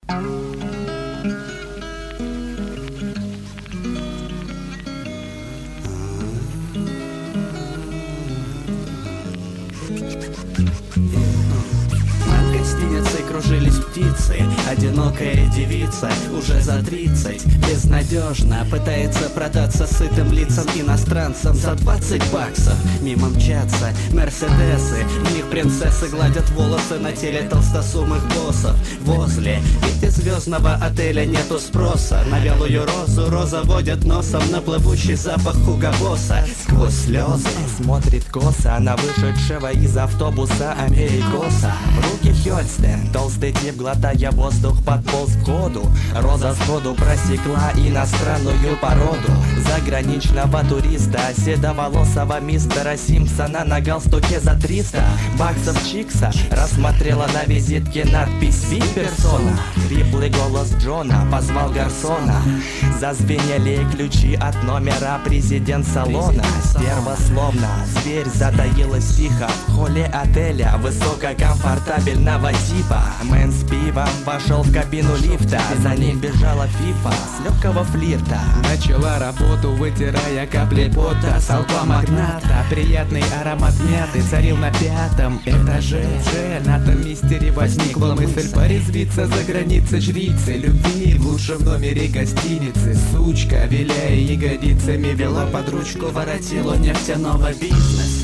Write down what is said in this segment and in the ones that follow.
Кружились птицы, одинокая девица уже за 30, безнадежно пытается продаться сытым лицам иностранцам за 20 баксов. Мимо мчатся мерседесы, в них принцессы гладят волосы на теле толстосумых боссов. Возле пятизвездного отеля нету спроса на белую розу, роза водят носом на плывущий запах хугабосса. Сквозь слезы смотрит косо на вышедшего из автобуса америкоса. В руки Хёльстен, толстый тип, глотая воздух, подполз к входу. Роза сходу просекла иностранную породу заграничного туриста, седоволосого мистера Симпсона на галстуке за 300 баксов чикса. Рассмотрела на визитке надпись «Вип-персона». Хриплый голос Джона позвал гарсона. Зазвенели ключи от номера, президент салона. Первословно зверь затаилась тихо в холле отеля высококомфортабельного типа. Мэн с пивом вошел в кабину лифта, за ним бежала фифа с легкого флирта. Начала работу, вытирая капли пота с лба магната. Приятный аромат мяты царил на 5-м этаже. На том мистере возникла мысль порезвиться за границей жрицы любви в лучшем номере гостиницы. Сучка, виляя ягодицами, вела под ручку воротилу нефтяного бизнеса.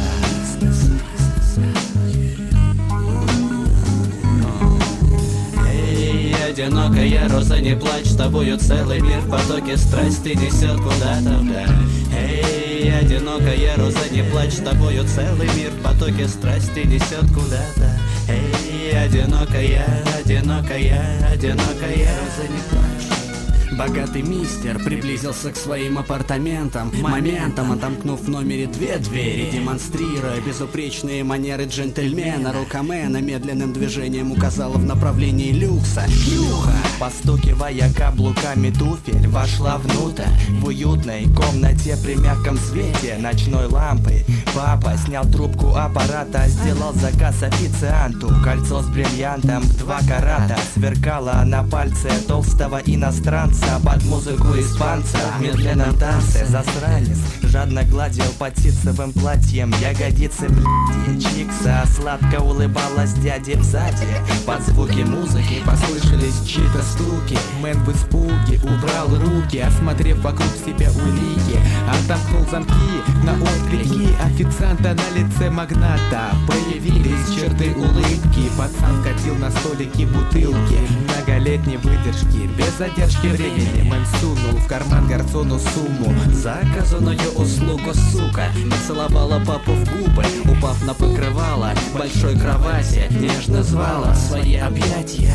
Одинокая роза, не плачь, с тобою целый мир в потоке страсти несет куда-то вдаль. Эй, одинокая роза, не плачь, с тобою целый мир в потоке страсти несет куда-то. Эй, одинокая, одинокая, одинокая роза, не плачь. Богатый мистер приблизился к своим апартаментам, моментом отомкнув в номере 2 двери, демонстрируя безупречные манеры джентльмена. Рукамена медленным движением указала в направлении люкса. Юха! Постукивая каблуками туфель, вошла внутрь в уютной комнате при мягком свете ночной лампы. Папа снял трубку аппарата, сделал заказ официанту. Кольцо с бриллиантом в 2 карата сверкало на пальце толстого иностранца под музыку испанца. В медленном танце засранец жадно гладил под ситцевым платьем ягодицы блядь. Чикса сладко улыбалась дяде сзади. Под звуки музыки послышались чьи-то стуки. Мэн в испуге убрал руки, осмотрев вокруг себя улики. Отомкнул замки на отклики официанта на лице магната. Появились черты улыбки. Пацан катил на столике бутылки многолетней выдержки. Без задержки времени Мэн сунул в карман гарсону сумму за оказанную услугу, сука. Поцеловала папу в губы, упав на покрывало большой кровати, нежно звала в свои объятия.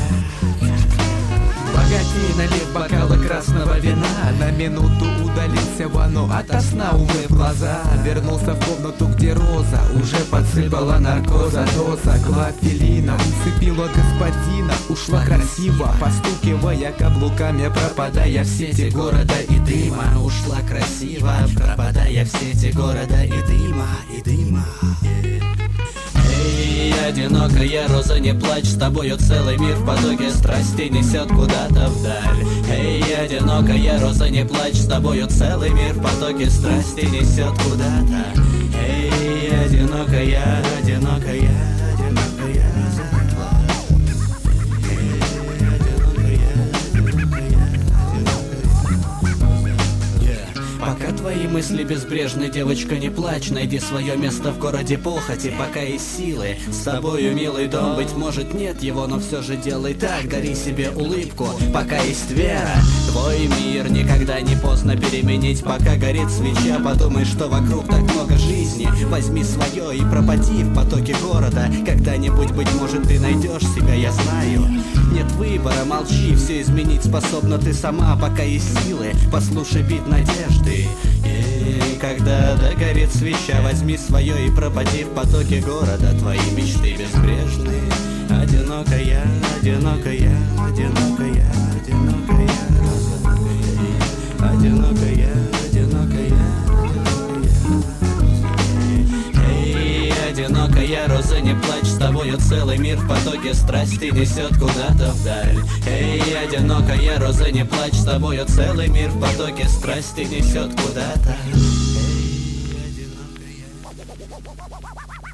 Богатей, налив бокалы красного вина, на минуту удалился в ванну ото сна, умыв глаза. Вернулся в комнату, где Роза уже подсыпала наркоза. Доза клофелина усыпила господина. Ушла красиво, постукивая каблуками, пропадая в сети города и дыма. Ушла красиво, пропадая в сети города и дыма, и дыма. Эй, одинокая роза, не плачь, с тобою целый мир в потоке страсти несет куда-то вдаль. Эй, одинокая роза, не плачь, с тобою целый мир в потоке страсти несет куда-то. Эй, одинокая, одинокая, одинокая роза, не плачь. Эй, одинокая, пока твои мысли безбрежны, девочка, не плачь. Найди свое место в городе похоти, пока есть силы. С тобою милый дом, быть может нет его, но все же делай так. Дари себе улыбку, пока есть вера. Твой мир никогда не поздно переменить, пока горит свеча. Подумай, что вокруг так много жизни. Возьми свое и пропади в потоке города. Когда-нибудь, быть может, ты найдешь себя, я знаю. Нет выбора, молчи, все изменить способна ты сама, пока есть силы. Послушай бит надежды. И когда догорит свеча, возьми свое и пропади в потоке города. Твои мечты безбрежны. Одинокая, одинокая, одинокая, одинокая роза. Одинокая, одинокая, эй, одинокая роза, не плачь, с тобою целый мир в потоке страсти несет куда-то вдаль. Эй, Эй, одинокая роза, не плачь, с тобою целый мир в потоке страсти несет куда-то. Эй, одинокая.